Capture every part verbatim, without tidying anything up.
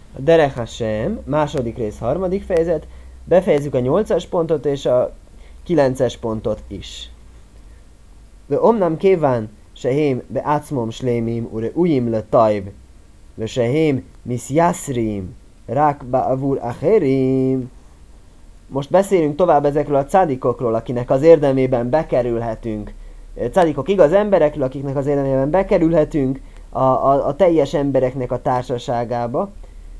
A Derech Hashem, második rész, harmadik fejezet, befejezzük a nyolcas pontot és a kilences pontot is. Ve omnam kéván sehém be átszmom slémim ure ujim le tajv, ve sehém miszjászrim rák ba avur acherim. Most beszélünk tovább ezekről a cádikokról, akinek az érdemében bekerülhetünk. Cádikok igaz emberekről, akiknek az érdemében bekerülhetünk a, a, a teljes embereknek a társaságába.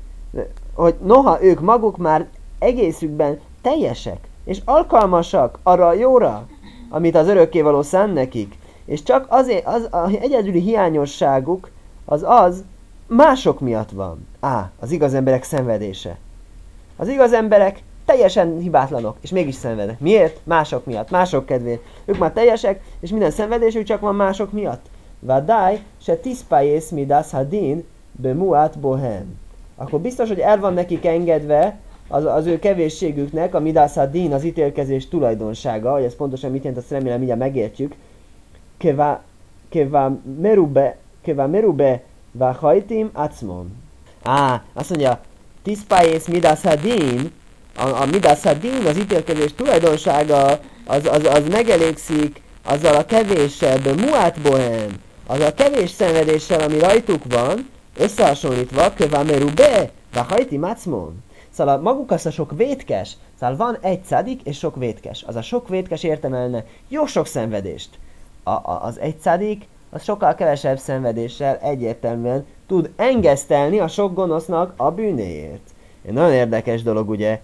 Hogy noha ők maguk már egészükben teljesek, és alkalmasak arra a jóra, amit az örökkévaló szán nekik, és csak azért, az, az egyedüli hiányosságuk az az, mások miatt van. Á, az igaz emberek szenvedése. Az igaz emberek teljesen hibátlanok, és mégis szenvednek. Miért? Mások miatt, mások kedvéért. Ők már teljesek, és minden szenvedésük csak van mások miatt. Vadai se tiszpájész midas hadin bemuát bohem. Akkor biztos, hogy el van nekik engedve az, az ő kevésségüknek a midas hadin, az ítélkezés tulajdonsága, hogy ez pontosan mit jelent, azt remélem mindjárt megértjük. Keva, keva merube, keva merube vachajtim acmon. Á, azt mondja, tiszpájész midas hadin, a, a midas hadin, az ítélkezés tulajdonsága, az, az, az megelégszik azzal a kevésebb muát bohem, azzal a kevés szenvedéssel, ami rajtuk van, összehasonlítva, kövamerube, vachajtim acmon. Szóval maguk azt a sok vétkes, szóval van egy cadik és sok vétkes. Az a sok vétkes értemelne jó sok szenvedést. A, a, az egy cadik, az sokkal kevesebb szenvedéssel egyértelműen tud engesztelni a sok gonosznak a bűnéért. Egy nagyon érdekes dolog, ugye,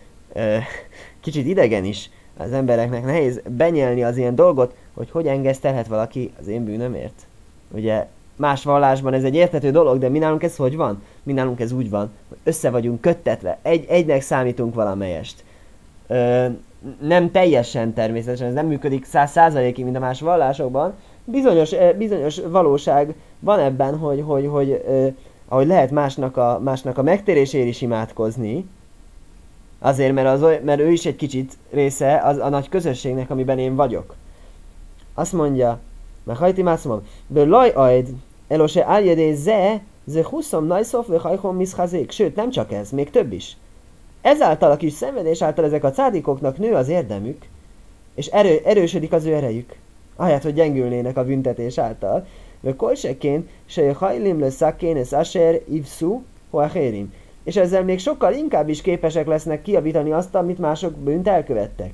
kicsit idegen is az embereknek nehéz benyelni az ilyen dolgot, hogy hogy engesztelhet valaki az én bűnömért. Ugye más vallásban ez egy érthető dolog, de mi nálunk ez hogy van? Mi nálunk ez úgy van, hogy össze vagyunk köttetve, egy, egynek számítunk valamelyest. Ö, nem teljesen természetesen, ez nem működik száz százalékig, mint a más vallásokban. Bizonyos, bizonyos valóság van ebben, hogy, hogy, hogy ö, ahogy lehet másnak a, másnak a megtérésért is imádkozni, azért, mert, az, mert ő is egy kicsit része az, a nagy közösségnek, amiben én vagyok. Azt mondja, mert hajtim azt mondom, laj ajd, elose áljedé ze, ze huszom najszof, ve hajhom miszhazék. Sőt, nem csak ez, még több is. Ezáltal a kis szenvedés által ezek a cádikoknak nő az érdemük, és erő, erősödik az ő erejük. Ahelyett, hogy gyengülnének a büntetés által. Ve kolsekén, se hajlim le szakén, ez aser ivszú, hoachérim. És ezzel még sokkal inkább is képesek lesznek kijavítani azt, amit mások bűnt elkövettek.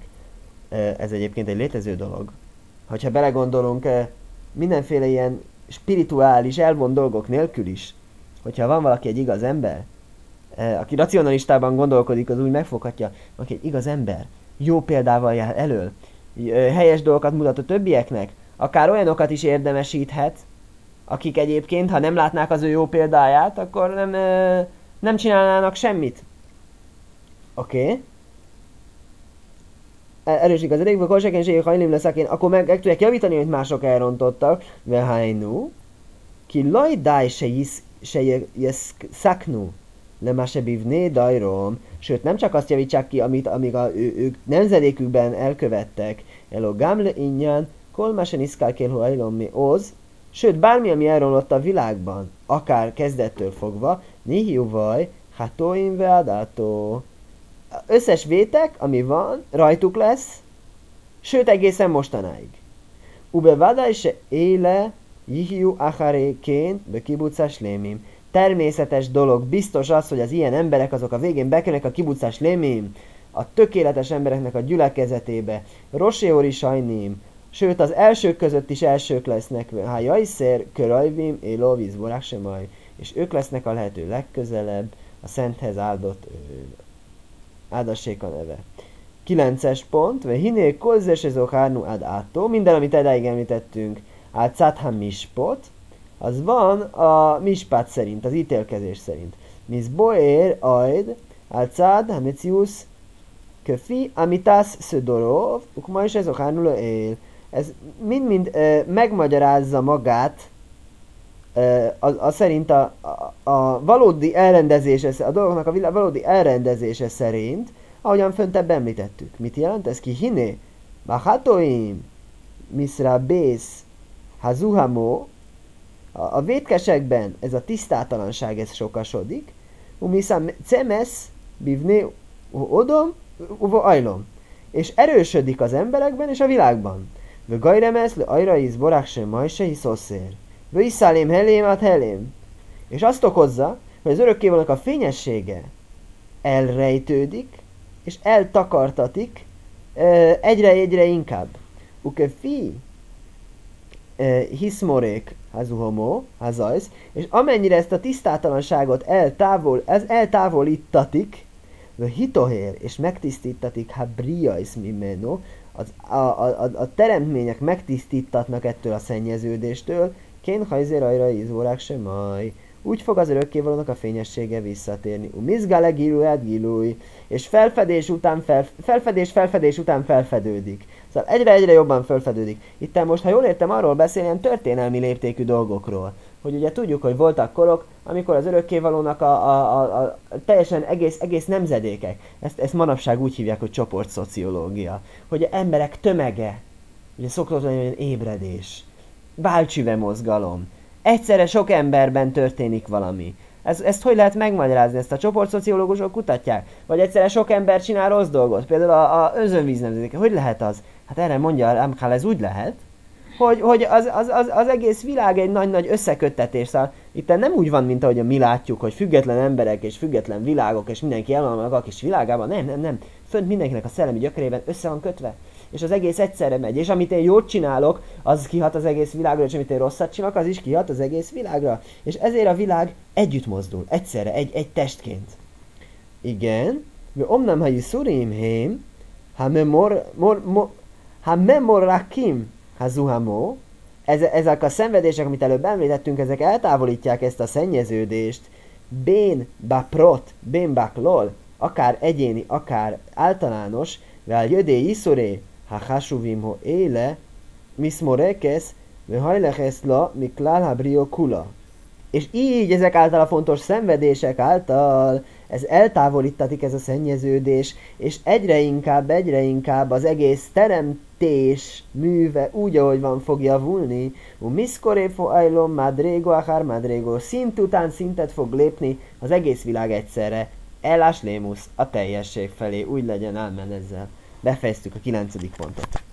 Ez egyébként egy létező dolog. Hogyha belegondolunk mindenféle ilyen spirituális, elvont dolgok nélkül is, hogyha van valaki egy igaz ember, aki racionalistában gondolkodik, az úgy megfoghatja, aki egy igaz ember, jó példával jár elől, helyes dolgokat mutat a többieknek, akár olyanokat is érdemesíthet, akik egyébként, ha nem látnák az ő jó példáját, akkor nem, nem csinálnának semmit. Oké? Okay. Erősik az erejükbe, kolseken zséjük hajlim leszakén, akkor meg, meg tudják javítani, hogy mások elrontottak. Vehájnú, ki lajdáj se jeszaknú, le má se bívné dajrom. Sőt, nem csak azt javítsák ki, amit amíg a, ő, ők nemzedékükben elkövettek. Elo gamle inyan, kol má se niszkál kélhu ajlom mi oz. Sőt, bármi, ami elromlott a világban, akár kezdettől fogva, nihiu vaj, hatóim veadátó. Összes vétek, ami van, rajtuk lesz, sőt egészen mostanáig. Ube vadai se éle jihiu acharéként be kibucás lémim. Természetes dolog, biztos az, hogy az ilyen emberek azok a végén bekerülnek a kibucás lémim, a tökéletes embereknek a gyülekezetébe, roséori sajnim, sőt az elsők között is elsők lesznek, ha jajszer, körajvim, éló vízborák sem majd, és ők lesznek a lehető legközelebb a Szenthez áldott áldassék a neve. Kilences pont, ve hinél kozzes ez hárnu ad átó, minden, amit edáig említettünk, át szátham mispot, az van a mispát szerint, az ítélkezés szerint. Misz boér ajd, át szád hamecius köfi, amitász szödorov, ukma is ez a hárnula él. Ez mind-mind e, megmagyarázza magát, e, a, a szerint a, a, a valódi elrendezése, a dolgoknak a valódi elrendezése szerint, ahogyan föntebb említettük. Mit jelent ez ki? Hiné, bachatoim, misra bész, hazuhamo, a, a vétkesekben ez a tisztátalanság, ez sokasodik, umiszam cemesz, bivné odom, uva ajlom. És erősödik az emberekben és a világban. Vö gajremesz, le ajraiz borák sem majse hiszószér. Vö iszálém helém át helém. És azt okozza, hogy az örökkévalónak a fényessége elrejtődik, és eltakartatik egyre-egyre inkább. Uke fi hiszmorék hazuhomó, hazajsz, és amennyire ezt a tisztátalanságot eltávol, ez eltávolítatik, vö hitohér, és megtisztítatik, ha briajsz mimeno, az, a, a, a, a teremtmények megtisztítatnak ettől a szennyeződéstől, kén hajzér ajra ízórák sem maj. Úgy fog az örökkévalónak a fényessége visszatérni. Umizgale giluát gilúj, és felfedés után fel, felfedés, felfedés után felfedődik. Szóval egyre-egyre jobban felfedődik. Itt most, ha jól értem, arról beszél ilyen történelmi léptékű dolgokról. Hogy ugye tudjuk, hogy voltak korok, amikor az örökkévalónak a, a, a, a teljesen egész, egész nemzedékek, ezt, ezt manapság úgy hívják, hogy csoportszociológia. Hogy emberek tömege, ugye szokott lenni olyan ébredés, válcsive mozgalom, egyszerre sok emberben történik valami. Ez, ezt hogy lehet megmagyarázni? Ezt a csoportszociológusok kutatják? Vagy egyszerre sok ember csinál rossz dolgot? Például a, a özönvíz nemzedéke. Hogy lehet az? Hát erre mondja Amkhál, ez úgy lehet, hogy, hogy az, az, az, az egész világ egy nagy-nagy összeköttetés. Szóval itt nem úgy van, mint ahogy mi látjuk, hogy független emberek és független világok, és mindenki el van maga kis világában. Nem, nem, nem. Fönt mindenkinek a szellemi gyökerében össze van kötve. És az egész egyszerre megy. És amit én jót csinálok, az kihat az egész világra, és amit én rosszat csinálok, az is kihat az egész világra. És ezért a világ együtt mozdul. Egyszerre, egy, egy testként. Igen. Omnam ha yiszurim hém, ha memor, mor, mor, ha memorakim, ha zuhamó, ezek a szenvedések, amit előbb említettünk, ezek eltávolítják ezt a szennyeződést. Bén baprot, bén baklol, akár egyéni, akár általános, vel jödé iszoré, ha hasuvim ho éle, miszmorekesz, ve hajlekesz la, miklál ha brio kula. És így ezek által a fontos szenvedések által ez eltávolítatik ez a szennyeződés, és egyre inkább, egyre inkább az egész teremtés műve úgy, ahogy van, fog javulni. U miszkoréfo ajlom, madrégo akár madrégo, szint után szintet fog lépni az egész világ egyszerre. Elás lémusz a teljesség felé, úgy legyen, ámen ezzel. Befejeztük a kilencedik pontot.